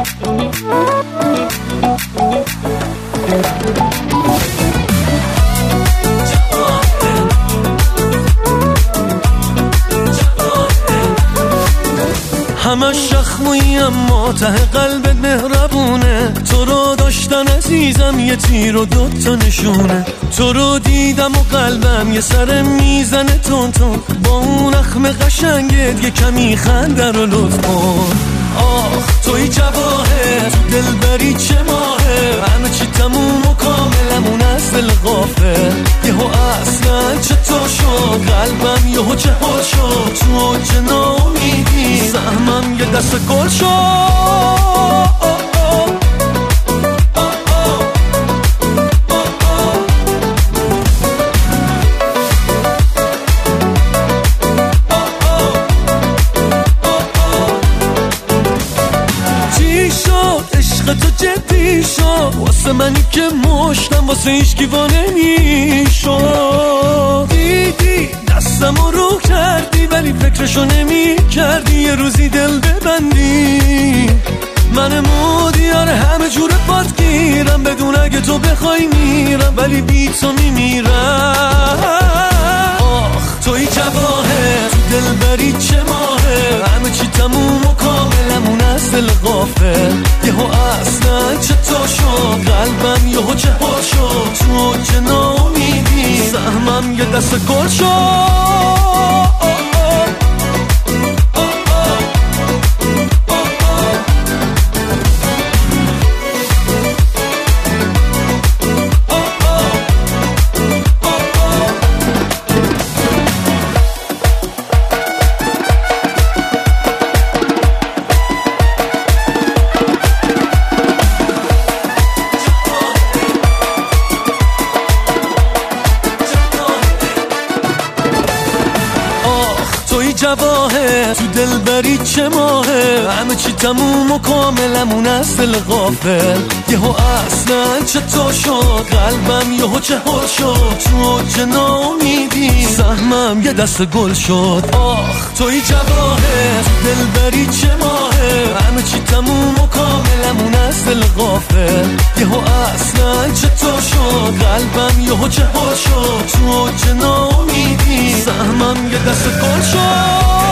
همش شخمویی اما ته قلبت مهربونه، تو رو داشتن عزیزم یه تیر و دوتا نشونه، تو رو دیدم و قلبم یه سر میزنه تون تون، با اون اخم قشنگت یه کمی خنده رو لطف کن. آخ توی جواهر تو دلبری چه ماهه، همه چی تموم و کاملمون از دل غافل، یهو اصلا چطور شد قلبم یهو جهاد شد، تو اوج ناامیدی سهمم یه دست گل شد. تو جدی شد واسه منی که مشتم واسه هیچکی وا نمیشد، دیدی دستمو رو کردی ولی فکرشو نمی کردی یه روزی دل ببندی، من مودیار همه جور پات گیرم، بدون اگه تو بخوای میرم ولی بی تو میمیرم. آخ توی جواهر تو دلبری چه ماهه، همه چی تموم و کاملمون از دل غافل، یهو اصلا چطور شد قلبم یهو جهاد شد، تو اوج ناامیدی سهمم یه دست گل شد. جواهر تو دلبری چه ماهه، همه چی تموم و کاملمون از دل غافل، یهو اصلا چطور شد قلبم یهو جهاد شد، تو اوج ناامیدی سهمم یه دست گل شد. آخ توی جواهر تو دلبری چه ماهه، همه چی تموم و کاملمون از دل غافل، یهو اصلا چطور شد قلبم یهو جهاد شد، تو اوج ناامیدی سهمم یه دست گل شد.